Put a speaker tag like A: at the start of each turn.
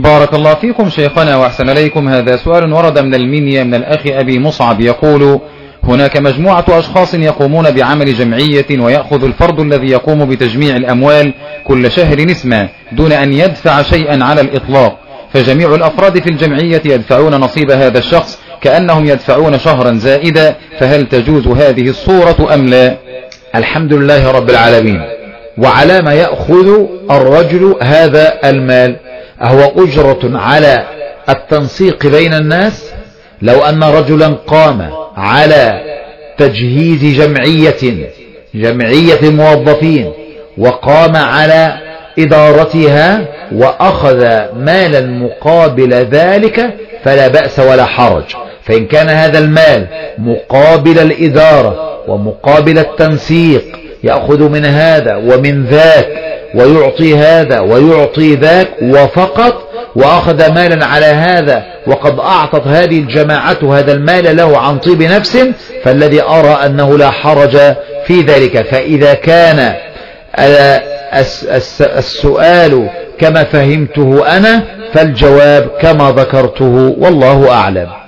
A: بارك الله فيكم شيخنا وأحسن إليكم. هذا سؤال ورد من المنيا من الأخ أبي مصعب يقول: هناك مجموعة أشخاص يقومون بعمل جمعية، ويأخذ الفرد الذي يقوم بتجميع الأموال كل شهر نسمة دون أن يدفع شيئا على الإطلاق، فجميع الأفراد في الجمعية يدفعون نصيب هذا الشخص كأنهم يدفعون شهرا زائدا، فهل تجوز هذه الصورة أم لا؟
B: الحمد لله رب العالمين. وعلى ما يأخذ الرجل هذا المال؟ أهو أجرة على التنسيق بين الناس؟ لو أن رجلا قام على تجهيز جمعية موظفين وقام على إدارتها وأخذ مالا مقابل ذلك فلا بأس ولا حرج. فإن كان هذا المال مقابل الإدارة ومقابل التنسيق، يأخذ من هذا ومن ذاك ويعطي هذا ويعطي ذاك وفقط، وأخذ مالا على هذا وقد أعطت هذه الجماعة هذا المال له عن طيب نفس، فالذي أرى أنه لا حرج في ذلك. فإذا كان السؤال كما فهمته أنا فالجواب كما ذكرته، والله أعلم.